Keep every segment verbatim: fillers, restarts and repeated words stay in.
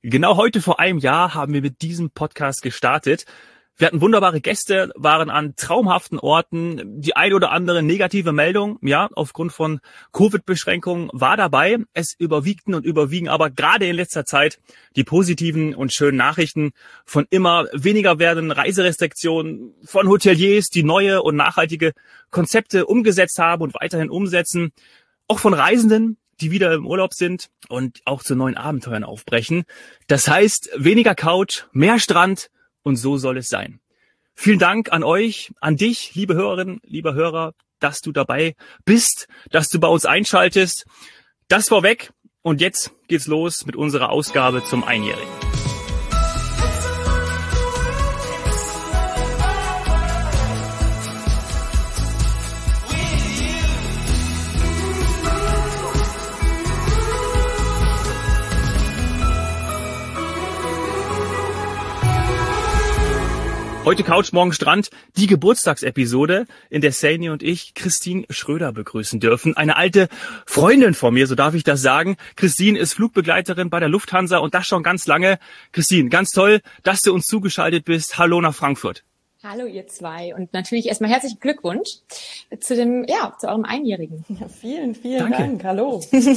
Genau heute vor einem Jahr haben wir mit diesem Podcast gestartet. Wir hatten wunderbare Gäste, waren an traumhaften Orten. Die ein oder andere negative Meldung, ja, aufgrund von Covid-Beschränkungen war dabei. Es überwiegten und überwiegen aber gerade in letzter Zeit die positiven und schönen Nachrichten von immer weniger werdenden Reiserestriktionen, von Hoteliers, die neue und nachhaltige Konzepte umgesetzt haben und weiterhin umsetzen, auch von Reisenden, die wieder im Urlaub sind und auch zu neuen Abenteuern aufbrechen. Das heißt, weniger Couch, mehr Strand und so soll es sein. Vielen Dank an euch, an dich, liebe Hörerinnen, lieber Hörer, dass du dabei bist, dass du bei uns einschaltest. Das vorweg und jetzt geht's los mit unserer Ausgabe zum Einjährigen. Heute Couch, morgen Strand, die Geburtstagsepisode, in der Saini und ich Christine Schröder begrüßen dürfen. Eine alte Freundin von mir, so darf ich das sagen. Christine ist Flugbegleiterin bei der Lufthansa und das schon ganz lange. Christine, ganz toll, dass du uns zugeschaltet bist. Hallo nach Frankfurt. Hallo ihr zwei und natürlich erstmal herzlichen Glückwunsch zu dem, ja, zu eurem Einjährigen. Ja, vielen, vielen Danke. Dank. Hallo.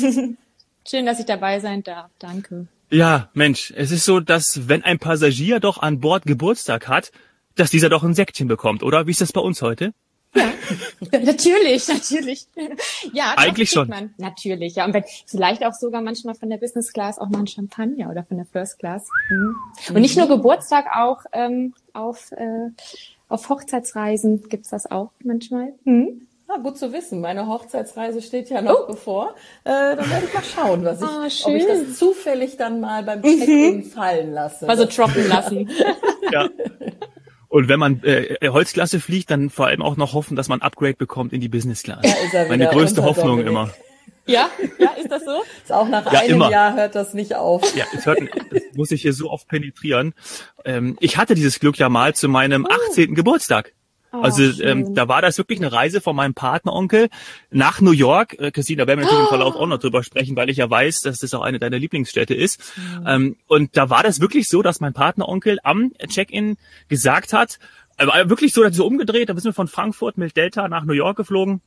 Schön, dass ich dabei sein darf. Danke. Ja, Mensch, es ist so, dass wenn ein Passagier doch an Bord Geburtstag hat, dass dieser doch ein Säckchen bekommt, oder? Wie ist das bei uns heute? Ja, natürlich, natürlich. Ja, eigentlich schon. Man. Natürlich, ja. Und wenn, vielleicht auch sogar manchmal von der Business Class auch mal ein Champagner oder von der First Class. Mhm. Und nicht nur Geburtstag, auch ähm, auf, äh, auf Hochzeitsreisen gibt's das auch manchmal. Mhm. Ah, gut zu wissen. Meine Hochzeitsreise steht ja noch oh. bevor. Äh, dann werde ich mal schauen, was ich, oh, ob ich das zufällig dann mal beim Check-in mhm. fallen lasse. Also droppen lassen. Ja. Und wenn man äh, Holzklasse fliegt, dann vor allem auch noch hoffen, dass man ein Upgrade bekommt in die Business Class. Ja, ist er Meine größte Hoffnung Dominik. immer. Ja, ja, ist das so? Ist auch nach Ja, einem immer. Jahr hört das nicht auf. Ja, es hört, das muss ich hier so oft penetrieren. Ähm, ich hatte dieses Glück ja mal zu meinem Oh. achtzehnten Geburtstag. Oh, Also schön. ähm, da war das wirklich eine Reise von meinem Partneronkel nach New York. Äh, Christine, da werden wir natürlich im Verlauf auch noch drüber sprechen, weil ich ja weiß, dass das auch eine deiner Lieblingsstädte ist. Mhm. Ähm, und da war das wirklich so, dass mein Partneronkel am Check-in gesagt hat, aber wirklich so, dass so umgedreht, da sind wir von Frankfurt mit Delta nach New York geflogen.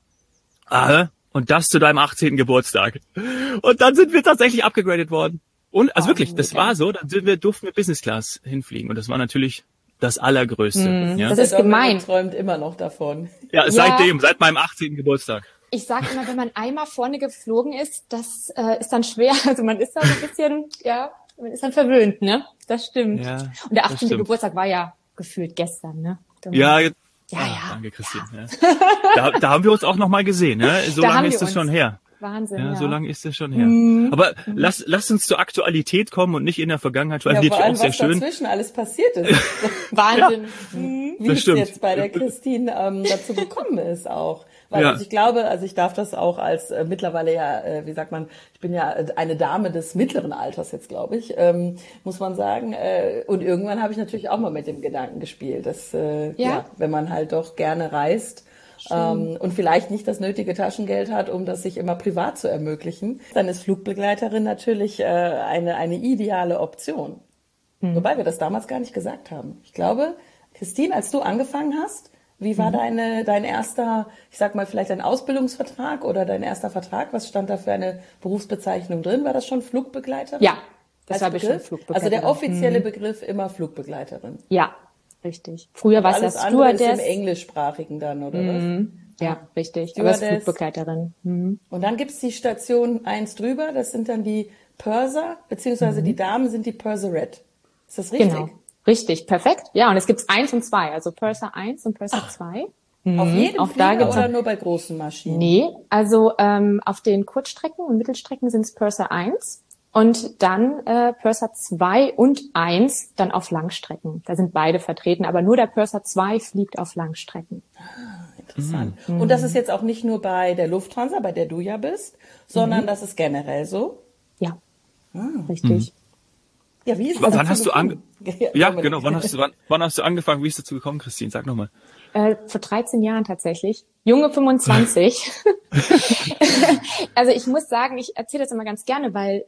Ah, und das zu deinem achtzehnten Geburtstag. Und dann sind wir tatsächlich abgegradet worden. Und also Oh, wirklich, das mega. war so, dann sind wir, durften wir Business Class hinfliegen. Und das war natürlich das Allergrößte. Mm, ja? das ist Der Dominik gemein. träumt immer noch davon. Ja, Ja. seitdem, seit meinem achtzehnten Geburtstag. Ich sage immer, wenn man einmal vorne geflogen ist, das äh, ist dann schwer. Also man ist da so ein bisschen, ja, man ist dann verwöhnt, ne? Das stimmt. Ja, Und der das achtzehnte stimmt. Geburtstag war ja gefühlt gestern, ne? Ja, ja, ja, ja. danke, Christine. Ja. Da, da haben wir uns auch noch mal gesehen. Ne? So Da haben lange wir ist das uns. schon her. Wahnsinn, Ja, ja. so lange ist das schon her. Mhm. Aber lass, lass uns zur Aktualität kommen und nicht in der Vergangenheit, weil Ja, das vor wird ja allem, auch sehr was schön. dazwischen alles passiert ist. Wahnsinn. Mhm. Wie Das es stimmt. jetzt bei der Christine ähm, dazu gekommen ist auch. Weil Ja. also ich glaube, also ich darf das auch als äh, mittlerweile ja, äh, wie sagt man, ich bin ja äh, eine Dame des mittleren Alters jetzt, glaube ich, ähm, muss man sagen. Äh, und irgendwann habe ich natürlich auch mal mit dem Gedanken gespielt, dass äh, ja. Ja. wenn man halt doch gerne reist, ähm, und vielleicht nicht das nötige Taschengeld hat, um das sich immer privat zu ermöglichen, dann ist Flugbegleiterin natürlich äh, eine eine ideale Option. Mhm. Wobei wir das damals gar nicht gesagt haben. Ich glaube, Christine, als du angefangen hast, wie war Mhm. deine, dein erster, ich sag mal, vielleicht ein Ausbildungsvertrag oder dein erster Vertrag? Was stand da für eine Berufsbezeichnung drin? War das schon Flugbegleiterin? Ja, das Als war bestimmt Begriff? Flugbegleiterin. Also der offizielle Mhm. Begriff immer Flugbegleiterin. Ja, richtig. Früher war es ja Alles andere ist im Stewardess. Englischsprachigen dann, oder was? Mhm. Ja, richtig. Aber es ist Stewardess. Flugbegleiterin. Mhm. Und dann gibt's die Station eins drüber, das sind dann die Purser, beziehungsweise die Damen sind die Purserette. Ist das richtig? Genau. Richtig, perfekt. Ja, und es gibt eins und zwei, also Purser eins und Purser zwei. Auf jedem Auch da Flieger gibt's oder auch- nur bei großen Maschinen? Nee, also ähm, auf den Kurzstrecken und Mittelstrecken sind es Purser eins und dann äh, Purser zwei und eins dann auf Langstrecken. Da sind beide vertreten, aber nur der Purser zwei fliegt auf Langstrecken. Interessant. Und das ist jetzt auch nicht nur bei der Lufthansa, bei der du ja bist, sondern das ist generell so? Ja, Ah. richtig. Ja, wie ist W- das wann dazu hast du ange gekommen? Ja, Dominik. genau. Wann hast du wann, wann hast du angefangen? Wie ist dazu gekommen, Christine? Sag nochmal. Äh, vor dreizehn Jahren tatsächlich. Junge fünfundzwanzig. Also ich muss sagen, ich erzähle das immer ganz gerne, weil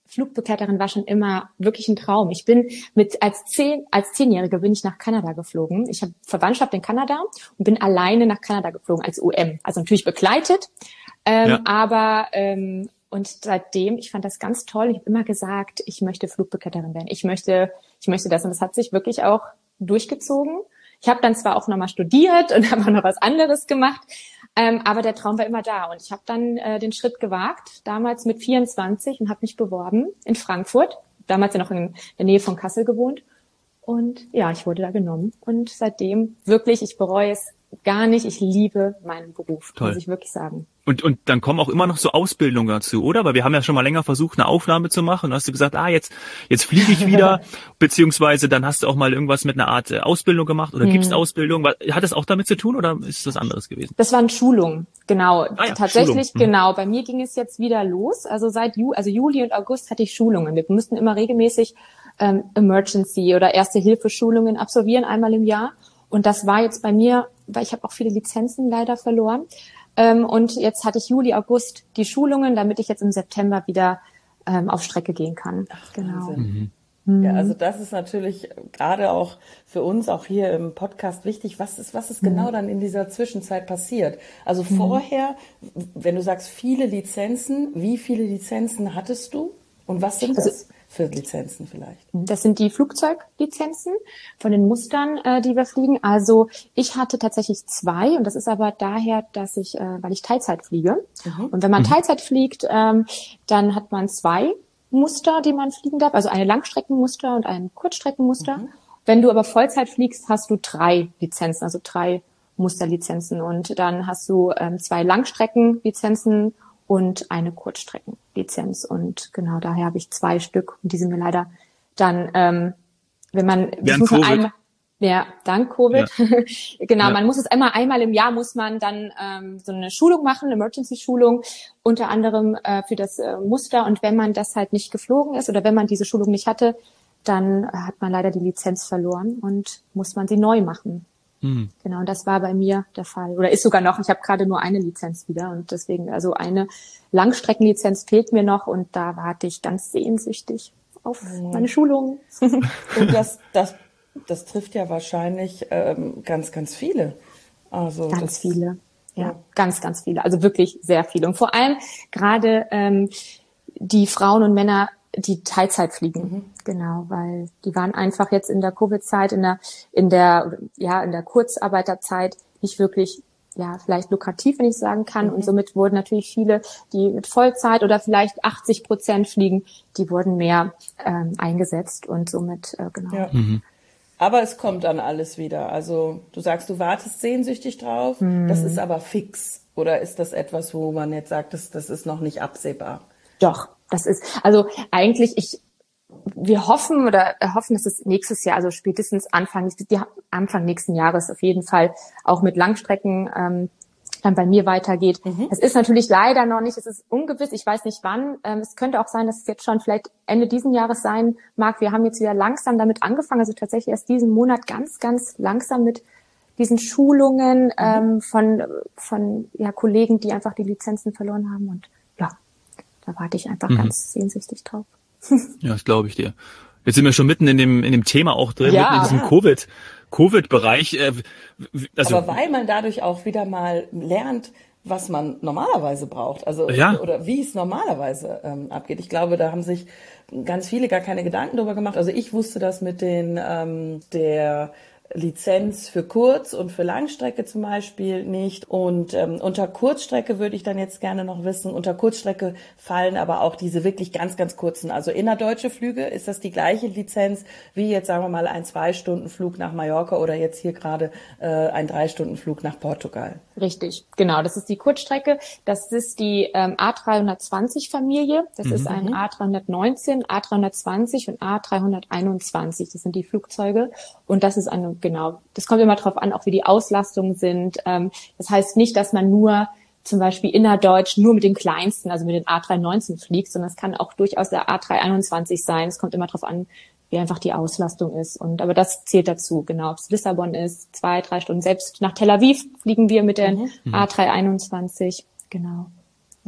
Flugbegleiterin war schon immer wirklich ein Traum. Ich bin mit als zehn als Zehnjährige bin ich nach Kanada geflogen. Ich habe Verwandtschaft in Kanada und bin alleine nach Kanada geflogen als U M. Also natürlich begleitet, ähm, ja. aber ähm, und seitdem, ich fand das ganz toll. Ich habe immer gesagt, ich möchte Flugbegleiterin werden. Ich möchte, ich möchte das und das hat sich wirklich auch durchgezogen. Ich habe dann zwar auch nochmal studiert und habe auch noch was anderes gemacht, ähm, aber der Traum war immer da. Und ich habe dann äh, den Schritt gewagt, damals mit vierundzwanzig und habe mich beworben in Frankfurt. Damals ja noch in der Nähe von Kassel gewohnt. Und ja, ich wurde da genommen. Und seitdem wirklich, ich bereue es gar nicht. Ich liebe meinen Beruf, Toll. Muss ich wirklich sagen. Und und dann kommen auch immer noch so Ausbildungen dazu, oder? Weil wir haben ja schon mal länger versucht, eine Aufnahme zu machen. Und hast du gesagt, ah, jetzt jetzt fliege ich wieder, beziehungsweise dann hast du auch mal irgendwas mit einer Art äh, Ausbildung gemacht oder hm. gibt's Ausbildung? Hat das auch damit zu tun oder ist das anderes gewesen? Das waren Schulungen, genau. Ah, ja, Tatsächlich, Schulung. genau. Bei mir ging es jetzt wieder los. Also seit Ju- also Juli und August hatte ich Schulungen. Wir mussten immer regelmäßig ähm, Emergency- oder Erste-Hilfe-Schulungen absolvieren, einmal im Jahr. Und das war jetzt bei mir, weil ich habe auch viele Lizenzen leider verloren. Ähm, und jetzt hatte ich Juli, August die Schulungen, damit ich jetzt im September wieder ähm, auf Strecke gehen kann. Ach, genau. Mhm. Ja, also das ist natürlich gerade auch für uns auch hier im Podcast wichtig. Was ist, was ist genau mhm. dann in dieser Zwischenzeit passiert? Also mhm. vorher, wenn du sagst viele Lizenzen, wie viele Lizenzen hattest du? Und was sind also, das für Lizenzen vielleicht? Das sind die Flugzeuglizenzen von den Mustern, äh, die wir fliegen. Also ich hatte tatsächlich zwei und das ist aber daher, dass ich, äh, weil ich Teilzeit fliege. Mhm. Und wenn man mhm. Teilzeit fliegt, ähm, dann hat man zwei Muster, die man fliegen darf. Also eine Langstreckenmuster und ein Kurzstreckenmuster. Mhm. Wenn du aber Vollzeit fliegst, hast du drei Lizenzen, also drei Musterlizenzen. Und dann hast du ähm, zwei Langstreckenlizenzen und eine Kurzstreckenlizenz. Und genau daher habe ich zwei Stück. Und die sind mir leider dann, ähm, wenn man, das muss man einmal, ja, dank Covid. Ja. genau, ja. Man muss es einmal, einmal im Jahr muss man dann ähm, so eine Schulung machen, eine Emergency-Schulung, unter anderem äh, für das äh, Muster. Und wenn man das halt nicht geflogen ist oder wenn man diese Schulung nicht hatte, dann äh, hat man leider die Lizenz verloren und muss man sie neu machen. Mhm. Genau, und das war bei mir der Fall. Oder ist sogar noch, ich habe gerade nur eine Lizenz wieder und deswegen, also eine Langstreckenlizenz fehlt mir noch und da warte ich ganz sehnsüchtig auf mhm. meine Schulung. Und das, das, das trifft ja wahrscheinlich ähm, ganz, ganz viele. Also ganz das, viele, ja, ja, ganz, ganz viele. Also wirklich sehr viele. Und vor allem gerade ähm, die Frauen und Männer, die Teilzeit fliegen, mhm. genau, weil die waren einfach jetzt in der Covid-Zeit, in der, in der, ja, in der Kurzarbeiterzeit nicht wirklich, ja, vielleicht lukrativ, wenn ich sagen kann. Mhm. Und somit wurden natürlich viele, die mit Vollzeit oder vielleicht achtzig Prozent fliegen, die wurden mehr ähm, eingesetzt und somit, äh, genau. Ja. Mhm. Aber es kommt dann alles wieder. Also du sagst, du wartest sehnsüchtig drauf, mhm. das ist aber fix. Oder ist das etwas, wo man jetzt sagt, das, das ist noch nicht absehbar? Doch, das ist, also eigentlich, ich, wir hoffen oder hoffen, dass es nächstes Jahr, also spätestens Anfang, Anfang nächsten Jahres auf jeden Fall auch mit Langstrecken ähm, dann bei mir weitergeht. Mhm. Es ist natürlich leider noch nicht, es ist ungewiss, ich weiß nicht wann. Ähm, es könnte auch sein, dass es jetzt schon vielleicht Ende diesen Jahres sein mag. Wir haben jetzt wieder langsam damit angefangen, also tatsächlich erst diesen Monat ganz, ganz langsam mit diesen Schulungen mhm. ähm, von, von ja, Kollegen, die einfach die Lizenzen verloren haben und ja, da warte ich einfach mhm. ganz sehnsüchtig drauf. Ja, das glaube ich dir. Jetzt sind wir schon mitten in dem in dem Thema auch drin, ja, mitten in diesem ja. Covid Covid-Bereich. Äh, also, aber weil man dadurch auch wieder mal lernt, was man normalerweise braucht, also ja. oder wie es normalerweise ähm, abgeht. Ich glaube, da haben sich ganz viele gar keine Gedanken drüber gemacht. Also ich wusste das mit den ähm, der Lizenz für Kurz- und für Langstrecke zum Beispiel nicht. Und ähm, unter Kurzstrecke würde ich dann jetzt gerne noch wissen, unter Kurzstrecke fallen aber auch diese wirklich ganz, ganz kurzen, also innerdeutsche Flüge. Ist das die gleiche Lizenz wie jetzt, sagen wir mal, ein Zwei-Stunden-Flug nach Mallorca oder jetzt hier gerade äh, ein Drei-Stunden-Flug nach Portugal? Richtig, genau. Das ist die Kurzstrecke. Das ist die ähm, A dreihundertzwanzig Familie. Das mhm. ist ein A dreihundertneunzehn, A dreihundertzwanzig und A dreihunderteinundzwanzig. Das sind die Flugzeuge. Und das ist eine, genau, das kommt immer drauf an, auch wie die Auslastungen sind. Ähm, das heißt nicht, dass man nur zum Beispiel innerdeutsch nur mit dem kleinsten, also mit den A dreihundertneunzehn fliegt, sondern es kann auch durchaus der A dreihunderteinundzwanzig sein. Es kommt immer drauf an, wie einfach die Auslastung ist. Und aber das zählt dazu, genau. Ob es Lissabon ist, zwei, drei Stunden. Selbst nach Tel Aviv fliegen wir mit der mhm. A dreihunderteinundzwanzig. Genau.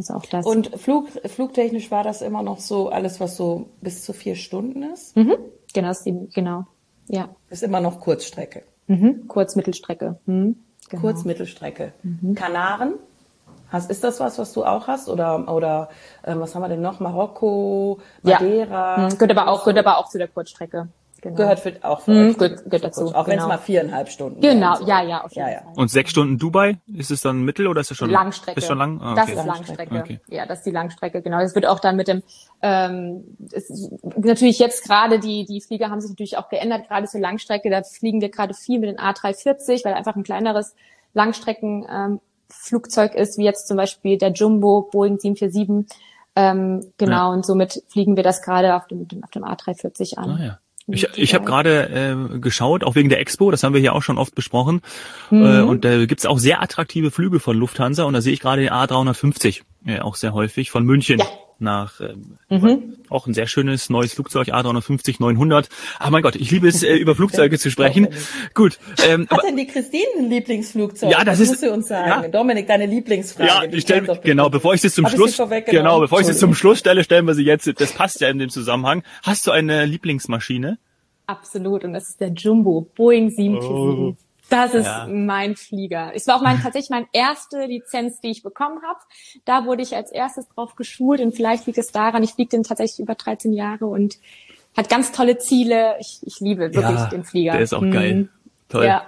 Also auch das. Und Flug, flugtechnisch war das immer noch so alles, was so bis zu vier Stunden ist? Mhm. Genau, ist die, genau. Ja. Ist immer noch Kurzstrecke. Mhm. Kurz-Mittelstrecke. Mhm. Genau. Kurz-Mittelstrecke. Mhm. Kanaren? Hast, ist das was, was du auch hast? Oder, oder ähm, was haben wir denn noch? Marokko, Madeira? Ja. Mhm. Gehört aber auch, gehört aber auch zu der Kurzstrecke. Genau. Gehört für, auch für mhm. euch. Gehört, gehört dazu. Auch wenn es genau. mal viereinhalb Stunden Genau, so. ja, ja, auf jeden ja, ja. Fall. Und sechs Stunden Dubai, ist es dann Mittel oder ist es schon Langstrecke? Ist schon lang? Ah, Das okay. ist Langstrecke. Okay. Ja, das ist die Langstrecke, genau. Das wird auch dann mit dem, ähm, es ist natürlich jetzt gerade, die, die Flieger haben sich natürlich auch geändert, gerade zur Langstrecke, da fliegen wir gerade viel mit den A drei vierzig, weil einfach ein kleineres Langstrecken, ähm, Flugzeug ist, wie jetzt zum Beispiel der Jumbo Boeing sieben vier sieben. Ähm, genau, ja. Und somit fliegen wir das gerade auf dem, auf dem A drei vierzig an. Ah, ja. Ich, ich habe gerade äh, geschaut, auch wegen der Expo, das haben wir hier auch schon oft besprochen. Mhm. Äh, und da äh, gibt's auch sehr attraktive Flüge von Lufthansa. Und da sehe ich gerade den A drei fünfzig, äh, auch sehr häufig, von München. Ja. Nach ähm, mhm. auch ein sehr schönes neues Flugzeug, A drei fünfzig neunhundert. Ach mein Gott, ich liebe es, äh, über Flugzeuge zu sprechen. Gut. Ähm, Hat aber, denn die Christine ein Lieblingsflugzeug? Ja, das, das ist, musst du uns sagen. Ja. Dominik, deine Lieblingsfrage. Ja, ich stell, genau, bevor ich sie zum Schluss, genau, bevor ich sie zum Schluss stelle, stellen wir sie jetzt. Das passt ja in dem Zusammenhang. Hast du eine Lieblingsmaschine? Absolut, und das ist der Jumbo Boeing sieben vier sieben. Oh. Das ist ja. mein Flieger. Es war auch mein, tatsächlich meine erste Lizenz, die ich bekommen habe. Da wurde ich als erstes drauf geschult und vielleicht liegt es daran, ich fliege den tatsächlich über dreizehn Jahre und hat ganz tolle Ziele. Ich, ich liebe wirklich ja, den Flieger. Der ist auch hm. geil. Toll. Ja.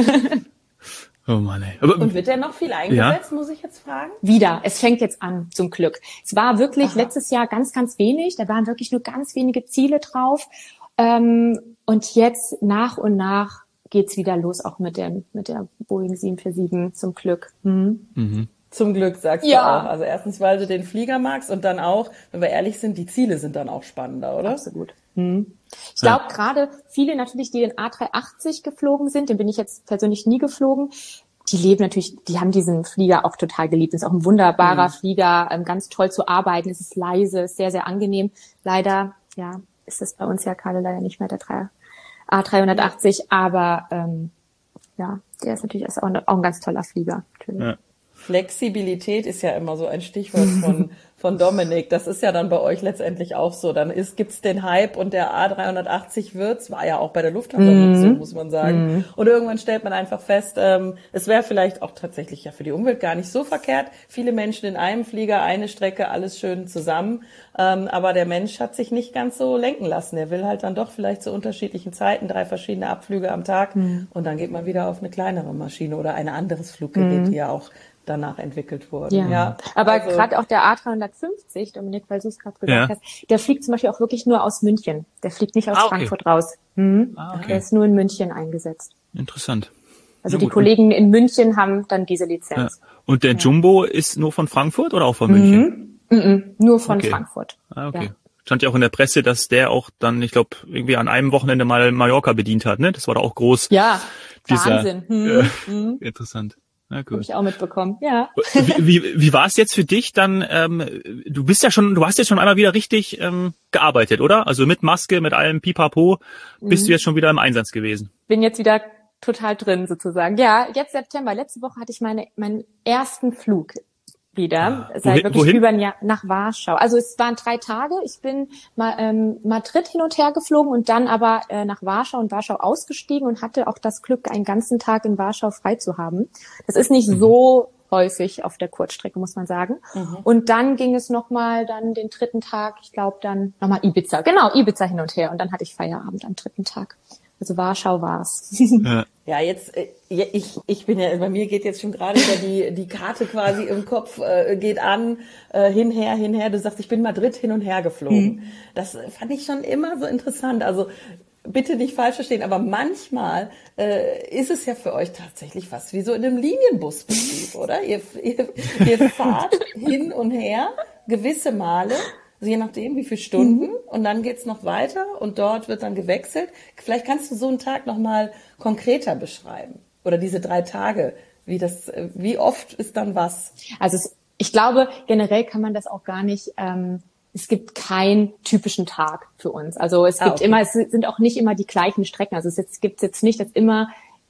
Oh Mann, ey. Aber, und wird der noch viel eingesetzt, ja? muss ich jetzt fragen? Wieder. Es fängt jetzt an, zum Glück. Es war wirklich Aha. letztes Jahr ganz, ganz wenig. Da waren wirklich nur ganz wenige Ziele drauf. Ähm, und jetzt nach und nach geht's wieder los, auch mit der, mit der Boeing sieben vier sieben, zum Glück. Mhm. Mhm. Zum Glück, sagst ja. du auch. Also erstens, weil du den Flieger magst und dann auch, wenn wir ehrlich sind, die Ziele sind dann auch spannender, oder? Absolut. Mhm. Ich glaube, ja. gerade viele natürlich, die den A drei achtzig geflogen sind, den bin ich jetzt persönlich nie geflogen, die leben natürlich, die haben diesen Flieger auch total geliebt. Es ist auch ein wunderbarer mhm. Flieger, ähm, ganz toll zu arbeiten. Es ist leise, ist sehr, sehr angenehm. Leider, ja, ist es bei uns ja gerade leider nicht mehr der A drei achtzig, aber ähm, ja, der ist natürlich auch ein, auch ein ganz toller Flieger. Natürlich. Ja. Flexibilität ist ja immer so ein Stichwort von von Dominik. Das ist ja dann bei euch letztendlich auch so. Dann ist gibt's den Hype und der A drei achtzig wird's, war ja auch bei der Lufthansa mm. so, muss man sagen. Mm. Und irgendwann stellt man einfach fest, ähm, es wäre vielleicht auch tatsächlich ja für die Umwelt gar nicht so verkehrt. Viele Menschen in einem Flieger, eine Strecke, alles schön zusammen. Ähm, aber der Mensch hat sich nicht ganz so lenken lassen. Er will halt dann doch vielleicht zu unterschiedlichen Zeiten drei verschiedene Abflüge am Tag. Mm. Und dann geht man wieder auf eine kleinere Maschine oder ein anderes Fluggerät, mm. die ja auch danach entwickelt wurden. Ja, ja aber also, gerade auch der A drei fünfzig, Dominik, weil du es gerade gesagt ja. hast, der fliegt zum Beispiel auch wirklich nur aus München. Der fliegt nicht aus ah, okay. Frankfurt raus. Mhm. Ah, okay. Der ist nur in München eingesetzt. Interessant. Also ja, die gut. Kollegen in München haben dann diese Lizenz. Ja. Und der ja. Jumbo ist nur von Frankfurt oder auch von München? Mhm. Mhm. Nur von okay. Frankfurt. Ah, okay. Ja. Stand ja auch in der Presse, dass der auch dann, ich glaube, irgendwie an einem Wochenende mal Mallorca bedient hat, ne? Das war da auch groß. Ja, dieser, Wahnsinn. Hm. Äh, hm. Interessant. Ja, cool. Habe ich auch mitbekommen, ja. Wie, wie, wie war es jetzt für dich dann, ähm, du bist ja schon, du hast jetzt schon einmal wieder richtig ähm, gearbeitet, oder? Also mit Maske, mit allem Pipapo, bist mhm. du jetzt schon wieder im Einsatz gewesen? Bin jetzt wieder total drin sozusagen. Ja, jetzt September, letzte Woche hatte ich meine meinen ersten Flug wieder, ah, seit wohin, wirklich wohin? über ein Jahr, nach Warschau. Also es waren drei Tage. Ich bin mal ähm, Madrid hin und her geflogen und dann aber äh, nach Warschau und Warschau ausgestiegen und hatte auch das Glück, einen ganzen Tag in Warschau frei zu haben. Das ist nicht mhm. so häufig auf der Kurzstrecke, muss man sagen. Mhm. Und dann ging es nochmal dann den dritten Tag, ich glaube dann nochmal Ibiza. Genau, Ibiza hin und her. Und dann hatte ich Feierabend am dritten Tag. Also Warschau war's. Ja, ja jetzt, äh, ich, ich bin ja, bei mir geht jetzt schon gerade wieder die, die Karte quasi im Kopf, äh, geht an, äh, hinher, hinher. Du sagst, ich bin Madrid hin und her geflogen. Mhm. Das fand ich schon immer so interessant. Also, bitte nicht falsch verstehen, aber manchmal äh, ist es ja für euch tatsächlich fast wie so in einem Linienbusbetrieb, oder? Ihr, ihr, ihr fahrt hin und her gewisse Male. Also je nachdem, wie viele Stunden. Mhm. Und dann geht's noch weiter und dort wird dann gewechselt. Vielleicht kannst du so einen Tag nochmal konkreter beschreiben. Oder diese drei Tage. Wie das, wie oft ist dann was? Also es, ich glaube, generell kann man das auch gar nicht, ähm, es gibt keinen typischen Tag für uns. Also es gibt ah, okay. immer, es sind auch nicht immer die gleichen Strecken. Also es jetzt, gibt's jetzt nicht, dass immer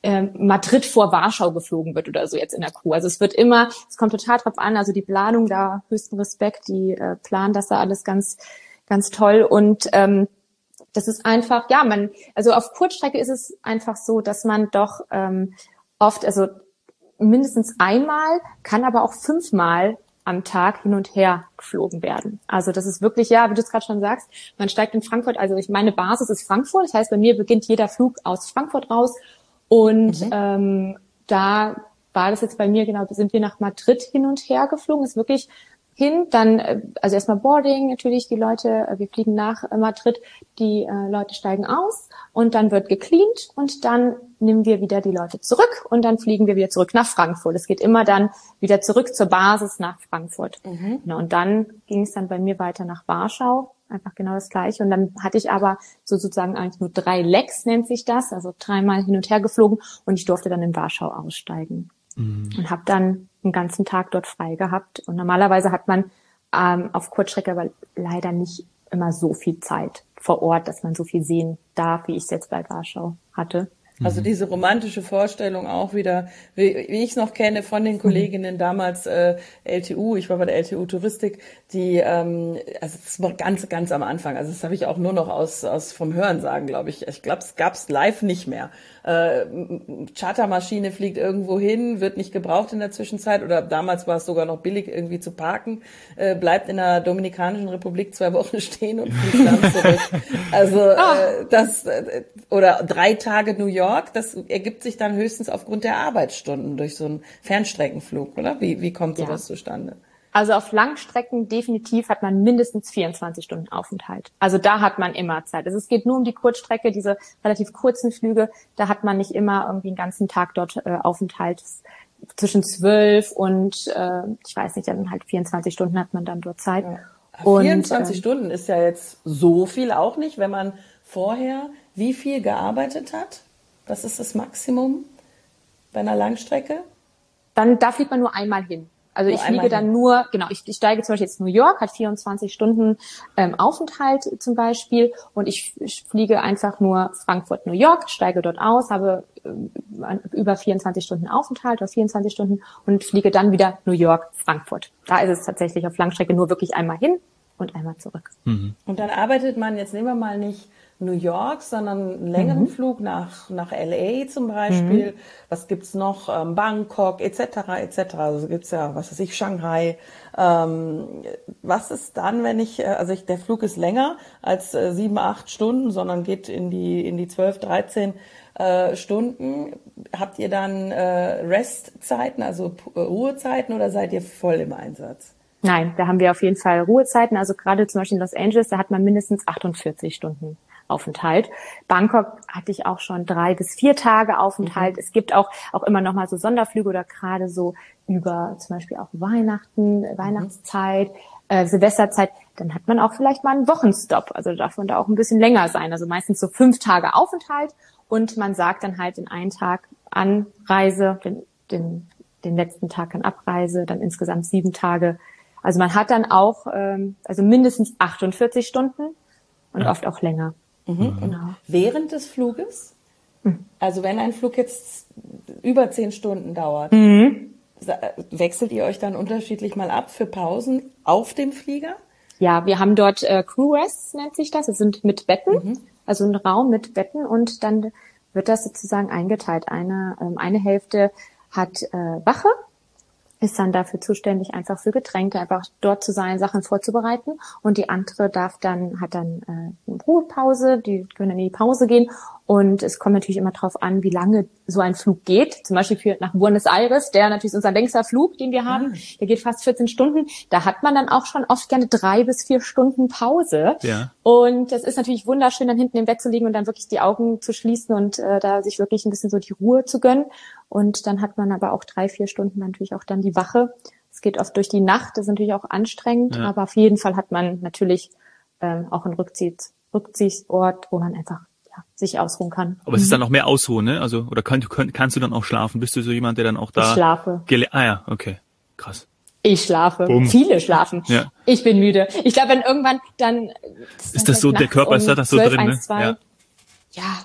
äh, Madrid vor Warschau geflogen wird oder so jetzt in der Crew. Also es wird immer, es kommt total drauf an, also die Planung, da höchsten Respekt, die äh, planen das da alles ganz, ganz toll und ähm, das ist einfach, ja, man, also auf Kurzstrecke ist es einfach so, dass man doch ähm, oft, also mindestens einmal, kann aber auch fünfmal am Tag hin und her geflogen werden. Also das ist wirklich, ja, wie du es gerade schon sagst, man steigt in Frankfurt, also ich meine Basis ist Frankfurt, das heißt, bei mir beginnt jeder Flug aus Frankfurt raus und mhm. ähm, da war das jetzt bei mir, genau, sind wir nach Madrid hin und her geflogen, ist wirklich hin, dann, also erstmal Boarding, natürlich die Leute, wir fliegen nach Madrid, die äh, Leute steigen aus und dann wird gecleant und dann nehmen wir wieder die Leute zurück und dann fliegen wir wieder zurück nach Frankfurt. Es geht immer dann wieder zurück zur Basis nach Frankfurt. Mhm. Genau, und dann ging es dann bei mir weiter nach Warschau, einfach genau das Gleiche. Und dann hatte ich aber so sozusagen eigentlich nur drei Legs, nennt sich das, also dreimal hin und her geflogen und ich durfte dann in Warschau aussteigen. Mhm. Und habe dann einen ganzen Tag dort frei gehabt. Und normalerweise hat man ähm, auf Kurzstrecke aber leider nicht immer so viel Zeit vor Ort, dass man so viel sehen darf, wie ich es jetzt bei Warschau hatte. Also diese romantische Vorstellung auch wieder, wie, wie ich es noch kenne von den Kolleginnen damals äh, L T U, ich war bei der L T U Touristik, die, ähm, also das war ganz, ganz am Anfang, also das habe ich auch nur noch aus aus vom Hören sagen, glaube ich. Ich glaube, es gab's live nicht mehr. Äh, Chartermaschine fliegt irgendwo hin, wird nicht gebraucht in der Zwischenzeit oder damals war es sogar noch billig irgendwie zu parken, äh, bleibt in der Dominikanischen Republik zwei Wochen stehen und fliegt dann zurück. Also äh, das äh, oder drei Tage New York. Das ergibt sich dann höchstens aufgrund der Arbeitsstunden durch so einen Fernstreckenflug, oder? Wie, wie kommt sowas ja. zustande? Also auf Langstrecken definitiv hat man mindestens vierundzwanzig Stunden Aufenthalt. Also da hat man immer Zeit. Also es geht nur um die Kurzstrecke, diese relativ kurzen Flüge. Da hat man nicht immer irgendwie einen ganzen Tag dort äh, Aufenthalt. Zwischen zwölf und, äh, ich weiß nicht, dann halt vierundzwanzig Stunden hat man dann dort Zeit. Ja. Und, vierundzwanzig äh, Stunden ist ja jetzt so viel auch nicht, wenn man vorher wie viel gearbeitet hat? Was ist das Maximum bei einer Langstrecke? Dann, da fliegt man nur einmal hin. Also nur ich fliege dann hin. nur, genau, ich, ich steige zum Beispiel jetzt New York, hat vierundzwanzig Stunden ähm, Aufenthalt zum Beispiel und ich, ich fliege einfach nur Frankfurt, New York, steige dort aus, habe ähm, über vierundzwanzig Stunden Aufenthalt oder vierundzwanzig Stunden und fliege dann wieder New York, Frankfurt. Da ist es tatsächlich auf Langstrecke nur wirklich einmal hin und einmal zurück. Mhm. Und dann arbeitet man, jetzt nehmen wir mal nicht New York, sondern einen längeren mhm. Flug nach nach L A zum Beispiel. Mhm. Was gibt's noch? Ähm, Bangkok et cetera et cetera. Also gibt's ja, was weiß ich, Shanghai. Ähm, was ist dann, wenn ich, also ich, der Flug ist länger als äh, sieben, acht Stunden, sondern geht in die in die zwölf, dreizehn äh, Stunden. Habt ihr dann äh, Restzeiten, also äh, Ruhezeiten, oder seid ihr voll im Einsatz? Nein, da haben wir auf jeden Fall Ruhezeiten. Also gerade zum Beispiel in Los Angeles, da hat man mindestens achtundvierzig Stunden Aufenthalt. Bangkok hatte ich auch schon drei bis vier Tage Aufenthalt. Mhm. Es gibt auch auch immer noch mal so Sonderflüge oder gerade so über zum Beispiel auch Weihnachten, mhm. Weihnachtszeit, äh, Silvesterzeit. Dann hat man auch vielleicht mal einen Wochenstopp. Also darf man da auch ein bisschen länger sein. Also meistens so fünf Tage Aufenthalt und man sagt dann halt den einen Tag Anreise, den, den, den letzten Tag dann Abreise, dann insgesamt sieben Tage. Also man hat dann auch ähm, also mindestens achtundvierzig Stunden und ja. oft auch länger. Mhm. Genau. Während des Fluges? Mhm. Also wenn ein Flug jetzt über zehn Stunden dauert, mhm. wechselt ihr euch dann unterschiedlich mal ab für Pausen auf dem Flieger? Ja, wir haben dort äh, Crew Rests, nennt sich das. Es sind mit Betten, mhm. also ein Raum mit Betten und dann wird das sozusagen eingeteilt. Eine, ähm, eine Hälfte hat äh, Wache, ist dann dafür zuständig, einfach für Getränke, einfach dort zu sein, Sachen vorzubereiten. Und die andere darf dann, hat dann äh, eine Ruhepause, die können dann in die Pause gehen. Und es kommt natürlich immer drauf an, wie lange so ein Flug geht. Zum Beispiel für, nach Buenos Aires, der natürlich ist unser längster Flug, den wir haben. Ah. Der geht fast vierzehn Stunden. Da hat man dann auch schon oft gerne drei bis vier Stunden Pause. Ja. Und das ist natürlich wunderschön, dann hinten im Bett zu liegen und dann wirklich die Augen zu schließen und äh, da sich wirklich ein bisschen so die Ruhe zu gönnen. Und dann hat man aber auch drei, vier Stunden natürlich auch dann die Wache. Es geht oft durch die Nacht, das ist natürlich auch anstrengend, ja. aber auf jeden Fall hat man natürlich ähm, auch einen Rückziehs, Rückziehsort, wo man einfach ja, sich ausruhen kann. Aber mhm. es ist dann noch mehr Ausruhen, ne? Also oder kann, kann, kannst du dann auch schlafen? Bist du so jemand, der dann auch da... Ich schlafe. Gele- ah ja, okay, krass. Ich schlafe. Bumm. Viele schlafen. Ja. Ich bin müde. Ich glaube, wenn irgendwann dann... Das ist das so, der Körper um ist da das so drin, ne? Ja. ja.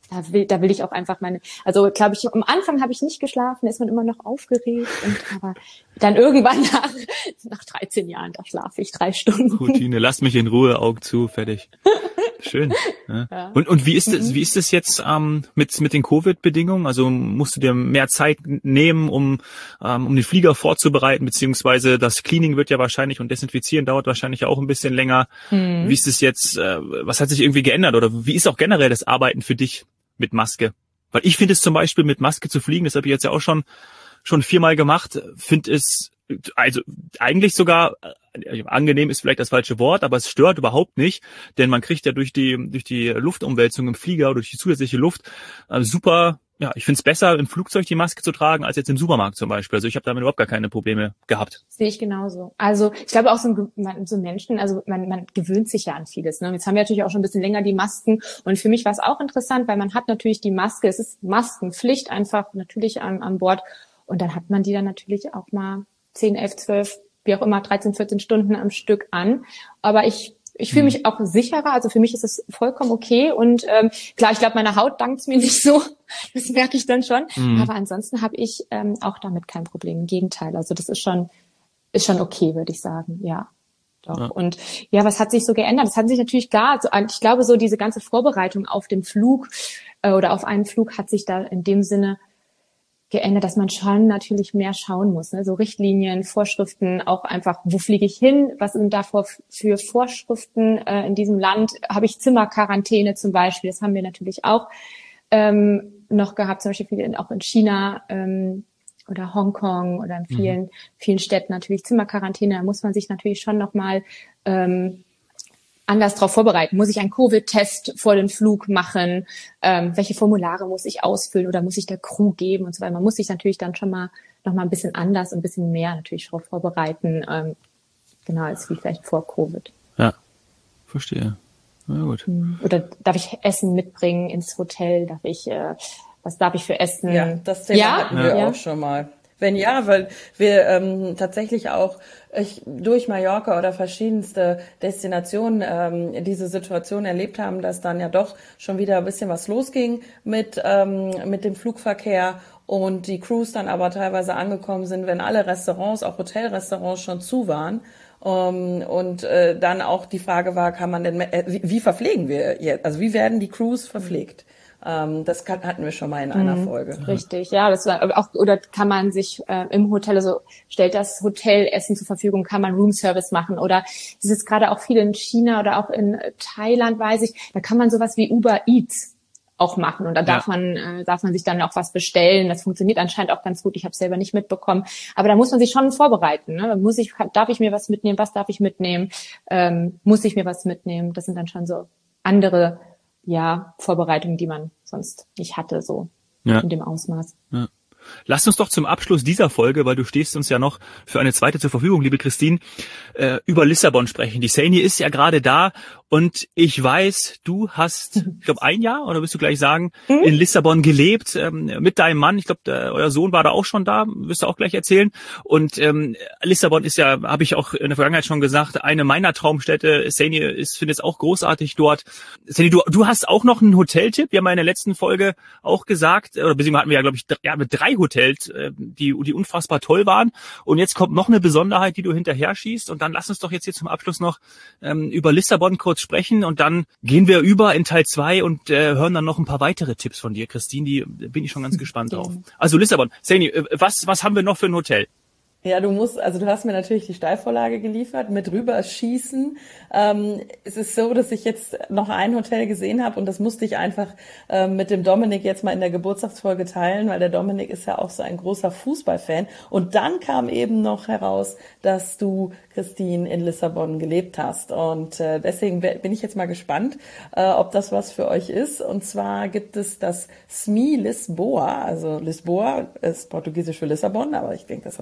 da will, da will ich auch einfach meine, also glaube ich, am Anfang habe ich nicht geschlafen, ist man immer noch aufgeregt und aber dann irgendwann nach, nach dreizehn Jahren, da schlafe ich drei Stunden. Routine, lass mich in Ruhe, Augen zu, fertig. Schön. Ja. Ja. Und, und wie ist es, mhm. wie ist es jetzt ähm, mit, mit den Covid-Bedingungen? Also musst du dir mehr Zeit nehmen, um, ähm, um den Flieger vorzubereiten, beziehungsweise das Cleaning wird ja wahrscheinlich und Desinfizieren dauert wahrscheinlich auch ein bisschen länger. Mhm. Wie ist es jetzt, äh, was hat sich irgendwie geändert oder wie ist auch generell das Arbeiten für dich mit Maske? Weil ich finde es zum Beispiel mit Maske zu fliegen, das habe ich jetzt ja auch schon, schon viermal gemacht, finde es also eigentlich sogar, äh, angenehm ist vielleicht das falsche Wort, aber es stört überhaupt nicht, denn man kriegt ja durch die durch die Luftumwälzung im Flieger oder durch die zusätzliche Luft äh, super, ja, ich finde es besser, im Flugzeug die Maske zu tragen, als jetzt im Supermarkt zum Beispiel. Also ich habe damit überhaupt gar keine Probleme gehabt. Sehe ich genauso. Also ich glaube auch so, so Menschen, also man, man gewöhnt sich ja an vieles. Ne? Jetzt haben wir natürlich auch schon ein bisschen länger die Masken und für mich war es auch interessant, weil man hat natürlich die Maske, es ist Maskenpflicht einfach natürlich an, an Bord und dann hat man die dann natürlich auch mal zehn, elf, zwölf, wie auch immer, dreizehn, vierzehn Stunden am Stück an. Aber ich ich fühle mich auch sicherer. Also für mich ist es vollkommen okay. Und ähm, klar, ich glaube, meine Haut dankt's mir nicht so. Das merke ich dann schon. Mhm. Aber ansonsten habe ich ähm, auch damit kein Problem. Im Gegenteil. Also das ist schon ist schon okay, würde ich sagen. Ja, doch. Ja. Und ja, was hat sich so geändert? Das hat sich natürlich gar, also ich glaube, so diese ganze Vorbereitung auf den Flug äh, oder auf einen Flug hat sich da in dem Sinne geändert, dass man schon natürlich mehr schauen muss, ne? So Richtlinien, Vorschriften, auch einfach, wo fliege ich hin, was sind da für Vorschriften äh, in diesem Land, habe ich Zimmerquarantäne zum Beispiel, das haben wir natürlich auch ähm, noch gehabt, zum Beispiel auch in China ähm, oder Hongkong oder in vielen, mhm. vielen Städten natürlich Zimmerquarantäne, da muss man sich natürlich schon nochmal ähm, anders darauf vorbereiten. Muss ich einen Covid-Test vor den Flug machen? Ähm, welche Formulare muss ich ausfüllen oder muss ich der Crew geben und so weiter? Man muss sich natürlich dann schon mal noch mal ein bisschen anders, ein bisschen mehr natürlich darauf vorbereiten, ähm, genau als wie vielleicht vor Covid. Ja, verstehe. Na gut. Oder darf ich Essen mitbringen ins Hotel? Darf ich, äh, was darf ich für Essen? Ja, das Thema ja? hatten wir ja. auch schon mal. Wenn ja, weil wir ähm, tatsächlich auch ich, durch Mallorca oder verschiedenste Destinationen ähm, diese Situation erlebt haben, dass dann ja doch schon wieder ein bisschen was losging mit ähm, mit dem Flugverkehr und die Crews dann aber teilweise angekommen sind, wenn alle Restaurants, auch Hotelrestaurants schon zu waren. Um, und äh, dann auch die Frage war, kann man denn, äh, wie, wie verpflegen wir jetzt, also wie werden die Crews verpflegt? Ähm, das kann, hatten wir schon mal in einer mhm, Folge. Richtig, ja, das war auch, oder kann man sich äh, im Hotel, also stellt das Hotel Essen zur Verfügung, kann man Roomservice machen oder das ist gerade auch viel in China oder auch in Thailand, weiß ich, da kann man sowas wie Uber Eats auch machen und da darf ja. man äh, darf man sich dann auch was bestellen. Das funktioniert anscheinend auch ganz gut. Ich habe es selber nicht mitbekommen, aber da muss man sich schon vorbereiten. Ne? Da muss ich, darf ich mir was mitnehmen? Was darf ich mitnehmen? Ähm, muss ich mir was mitnehmen? Das sind dann schon so andere ja Vorbereitungen, die man sonst nicht hatte, so ja. in dem Ausmaß. Ja. Lass uns doch zum Abschluss dieser Folge, weil du stehst uns ja noch für eine zweite zur Verfügung, liebe Christine, äh, über Lissabon sprechen. Die Saini ist ja gerade da und ich weiß, du hast, ich glaube, ein Jahr, oder willst du gleich sagen, mhm. in Lissabon gelebt ähm, mit deinem Mann. Ich glaube, euer Sohn war da auch schon da, wirst du auch gleich erzählen. Und ähm, Lissabon ist ja, habe ich auch in der Vergangenheit schon gesagt, eine meiner Traumstädte. Saini ist, finde es auch großartig dort. Saini, du, du hast auch noch einen Hoteltipp. Wir haben ja in der letzten Folge auch gesagt, oder beziehungsweise hatten wir ja, glaube ich, ja, mit drei Hotels, die, die unfassbar toll waren. Und jetzt kommt noch eine Besonderheit, die du hinterher schießt. Und dann lass uns doch jetzt hier zum Abschluss noch ähm, über Lissabon kurz sprechen. Und dann gehen wir über in Teil zwei und äh, hören dann noch ein paar weitere Tipps von dir, Christine. Die bin ich schon ganz gespannt drauf. Also Lissabon. Saini, was, was haben wir noch für ein Hotel? Ja, du musst, also du hast mir natürlich die Steilvorlage geliefert mit rüberschießen. Ähm, es ist so, dass ich jetzt noch ein Hotel gesehen habe und das musste ich einfach ähm, mit dem Dominik jetzt mal in der Geburtstagsfolge teilen, weil der Dominik ist ja auch so ein großer Fußballfan. Und dann kam eben noch heraus, dass du, Christine, in Lissabon gelebt hast. Und äh, deswegen bin ich jetzt mal gespannt, äh, ob das was für euch ist. Und zwar gibt es das S M I Lisboa, also Lisboa ist portugiesisch für Lissabon, aber ich denke, das habt ihr jetzt schon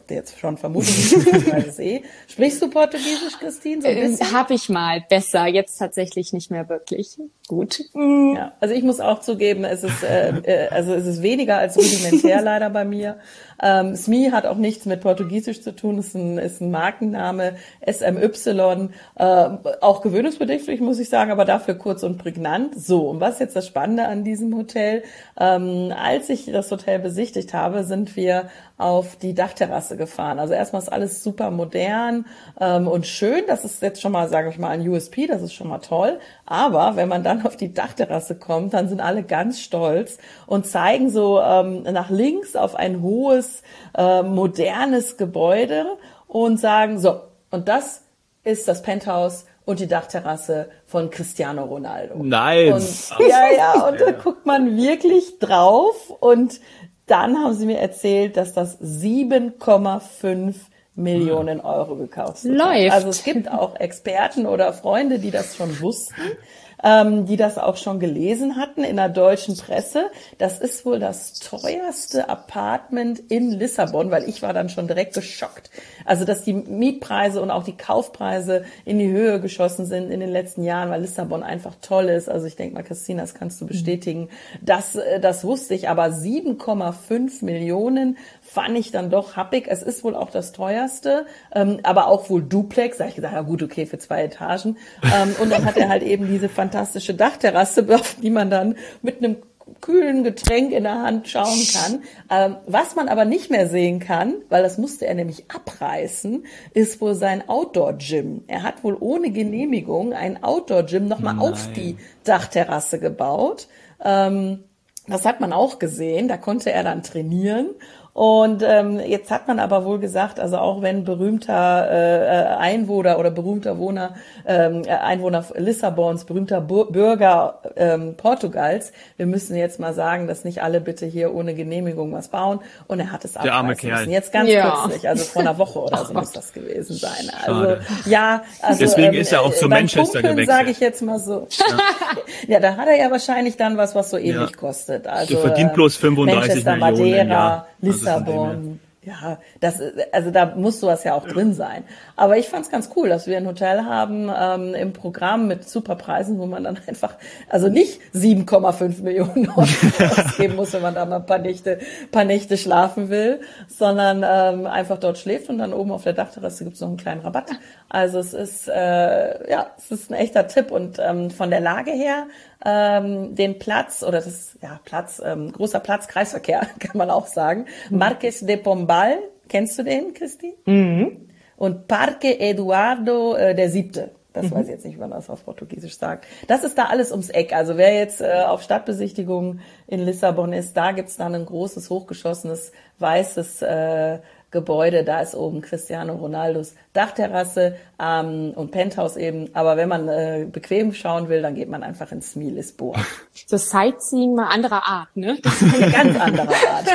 schon vermutlich, beziehungsweise eh. Sprichst du Portugiesisch, Christine? So ein bisschen? Äh, Habe ich mal. Besser. Jetzt tatsächlich nicht mehr wirklich. Gut. Ja, also ich muss auch zugeben, es ist äh, äh, also es ist weniger als rudimentär leider bei mir. Ähm, S M I hat auch nichts mit Portugiesisch zu tun, ist ein ist ein Markenname, S M Y, äh, auch gewöhnungsbedürftig, muss ich sagen, aber dafür kurz und prägnant. So, und was ist jetzt das Spannende an diesem Hotel? Ähm, als ich das Hotel besichtigt habe, sind wir auf die Dachterrasse gefahren. Also erstmal ist alles super modern ähm, und schön. Das ist jetzt schon mal, sage ich mal, ein U S P, das ist schon mal toll. Aber wenn man dann auf die Dachterrasse kommt, dann sind alle ganz stolz und zeigen so ähm, nach links auf ein hohes, äh, modernes Gebäude und sagen, so, und das ist das Penthouse und die Dachterrasse von Cristiano Ronaldo. Nein. Und, ja, ja, und da guckt man wirklich drauf und dann haben sie mir erzählt, dass das sieben Komma fünf Millionen Euro gekostet Läuft. hat. Also es gibt auch Experten oder Freunde, die das schon wussten, ähm, die das auch schon gelesen hatten in der deutschen Presse. Das ist wohl das teuerste Apartment in Lissabon, weil ich war dann schon direkt geschockt. Also dass die Mietpreise und auch die Kaufpreise in die Höhe geschossen sind in den letzten Jahren, weil Lissabon einfach toll ist. Also ich denke mal, Christine, das kannst du bestätigen. Das, das wusste ich, aber sieben Komma fünf Millionen fand ich dann doch happig. Es ist wohl auch das teuerste, ähm, aber auch wohl Duplex. Da habe ich gesagt, ja gut, okay, für zwei Etagen. Ähm, und dann hat er halt eben diese fantastische Dachterrasse, auf die man dann mit einem kühlen Getränk in der Hand schauen kann. Ähm, was man aber nicht mehr sehen kann, weil das musste er nämlich abreißen, ist wohl sein Outdoor-Gym. Er hat wohl ohne Genehmigung ein Outdoor-Gym nochmal auf die Dachterrasse gebaut. Ähm, das hat man auch gesehen. Da konnte er dann trainieren. Und ähm, jetzt hat man aber wohl gesagt, also auch wenn berühmter äh, Einwohner oder berühmter Wohner, ähm, Einwohner Lissabons, berühmter Bu- Bürger ähm, Portugals, wir müssen jetzt mal sagen, dass nicht alle bitte hier ohne Genehmigung was bauen. Und er hat es Der arme abreißen Kerl. müssen. Jetzt ganz Ja. kürzlich, also vor einer Woche oder so muss das gewesen sein. Also Schade. ja, also Deswegen ähm, ist er auch zu beim Manchester Pumpen, gewechselt. sage ich jetzt mal so. Ja. Ja, da hat er ja wahrscheinlich dann was, was so ähnlich Ja. kostet. Also Der verdient bloß fünfunddreißig Manchester, Millionen im Madeira, Jahr. Also von dem Lissabon. Ja, das, also da muss sowas ja auch drin sein. Aber ich fand's ganz cool, dass wir ein Hotel haben ähm, im Programm mit super Preisen, wo man dann einfach, also nicht sieben Komma fünf Millionen Euro ausgeben muss, wenn man da mal ein paar Nächte, paar Nächte schlafen will, sondern ähm, einfach dort schläft und dann oben auf der Dachterrasse gibt's noch einen kleinen Rabatt. Also es ist, äh, ja, es ist ein echter Tipp und ähm, von der Lage her ähm, den Platz oder das ja Platz ähm, großer Platz Kreisverkehr kann man auch sagen. Marques de Pombal, kennst du den, Christi? Mhm. Und Parque Eduardo äh, der Siebte. Das weiß ich jetzt nicht, wie man das auf Portugiesisch sagt. Das ist da alles ums Eck. Also wer jetzt äh, auf Stadtbesichtigung in Lissabon ist, da gibt's dann ein großes, hochgeschossenes, weißes äh, Gebäude, da ist oben Cristiano Ronaldos Dachterrasse ähm, und Penthouse eben. Aber wenn man äh, bequem schauen will, dann geht man einfach ins S M I Lisboa. So Sightseeing mal anderer Art, ne? Das Eine ganz andere Art.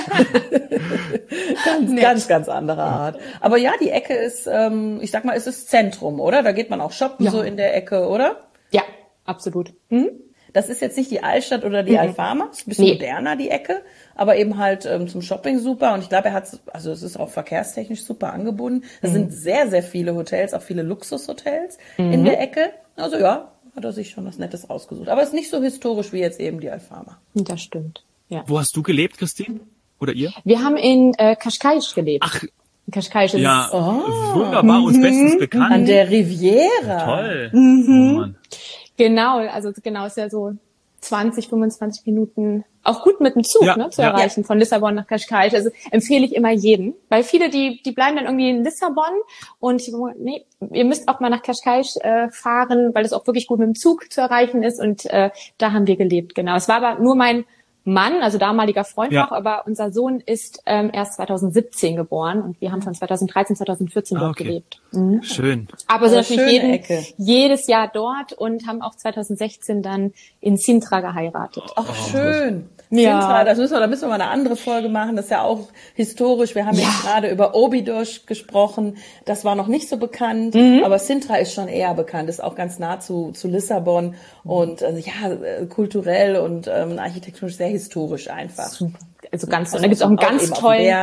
ganz, Nett. ganz, ganz andere Art. Aber ja, die Ecke ist, ähm, ich sag mal, es ist Zentrum, oder? Da geht man auch shoppen Ja. so in der Ecke, oder? Ja, absolut. Mhm. Das ist jetzt nicht die Altstadt oder die Alfama, ist ein bisschen Nee. moderner, die Ecke, aber eben halt ähm, zum Shopping super. Und ich glaube, er hat, also es ist auch verkehrstechnisch super angebunden. Es sind sehr, sehr viele Hotels, auch viele Luxushotels in der Ecke. Also ja, hat er sich schon was Nettes ausgesucht. Aber es ist nicht so historisch wie jetzt eben die Alfama. Das stimmt. Ja. Wo hast du gelebt, Christine? Oder ihr? Wir haben in äh, Cascais gelebt. Ach, In Cascais ist ja, Oh. wunderbar, uns bestens bekannt. An der Riviera. Toll. Oh Mann. genau, also genau ist ja so zwanzig, fünfundzwanzig Minuten auch gut mit dem Zug Ja, ne, zu ja. erreichen von Lissabon nach Cascais. Also empfehle ich immer jeden, weil viele die die bleiben dann irgendwie in Lissabon und nee, ihr müsst auch mal nach Cascais äh, fahren, weil es auch wirklich gut mit dem Zug zu erreichen ist und äh, da haben wir gelebt. Genau, es war aber nur mein Mann, also damaliger Freund Ja. noch, aber unser Sohn ist ähm, erst zweitausendsiebzehn geboren und wir haben von zweitausenddreizehn, zweitausendvierzehn Ah, dort okay. gelebt. Schön. Aber sind Aber natürlich schöne jeden, Ecke. jedes Jahr dort und haben auch zweitausendsechzehn dann in Sintra geheiratet. Ach, schön. Ja. Sintra, das müssen wir, da müssen wir mal eine andere Folge machen. Das ist ja auch historisch. Wir haben Ja. jetzt gerade über Obidos gesprochen. Das war noch nicht so bekannt, aber Sintra ist schon eher bekannt. Ist auch ganz nah zu, zu Lissabon und äh, ja, äh, kulturell und ähm, architektonisch sehr historisch einfach. Super. Also ganz, Also und da gibt's auch einen auch ganz eben auf dem tollen, Berg.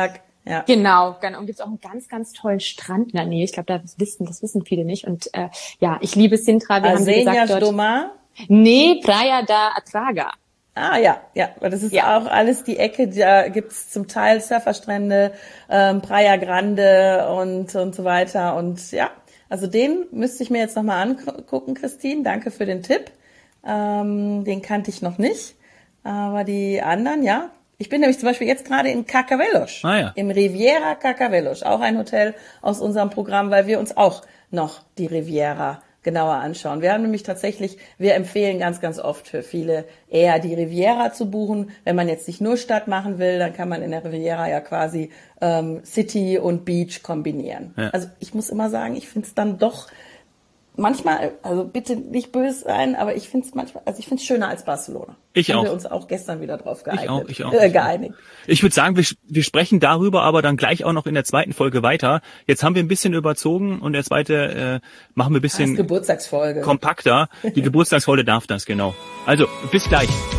Ja. Genau, genau. Und gibt es auch einen ganz, ganz tollen Strand in der Nähe. Ich glaube, das wissen, das wissen viele nicht. Und äh, ja, ich liebe Sintra. Wir haben wie gesagt dort. Doma? Nee, Praia da Atraga. Ah ja, ja, weil das ist Ja. auch alles die Ecke, da gibt's zum Teil Surferstrände, ähm, Praia Grande und und so weiter. Und ja, also den müsste ich mir jetzt nochmal angucken, Christine. Danke für den Tipp. Ähm, den kannte ich noch nicht. Aber die anderen, ja. Ich bin nämlich zum Beispiel jetzt gerade in Carcavelos, Ah, ja. im Riviera Carcavelos, auch ein Hotel aus unserem Programm, weil wir uns auch noch die Riviera genauer anschauen. Wir haben nämlich tatsächlich, wir empfehlen ganz, ganz oft für viele eher die Riviera zu buchen. Wenn man jetzt nicht nur Stadt machen will, dann kann man in der Riviera ja quasi ähm, City und Beach kombinieren. Ja. Also ich muss immer sagen, ich finde es dann doch manchmal, also bitte nicht böse sein, aber ich finde es manchmal, also ich finde es schöner als Barcelona. Ich haben auch. wir uns auch gestern wieder drauf geeignet, Ich auch, ich auch. Äh, geeinigt. Ich würde sagen, wir, wir sprechen darüber aber dann gleich auch noch in der zweiten Folge weiter. Jetzt haben wir ein bisschen überzogen und der zweite äh, machen wir ein Das bisschen Geburtstagsfolge. kompakter. Die Geburtstagsfolge darf das, genau. Also, bis gleich.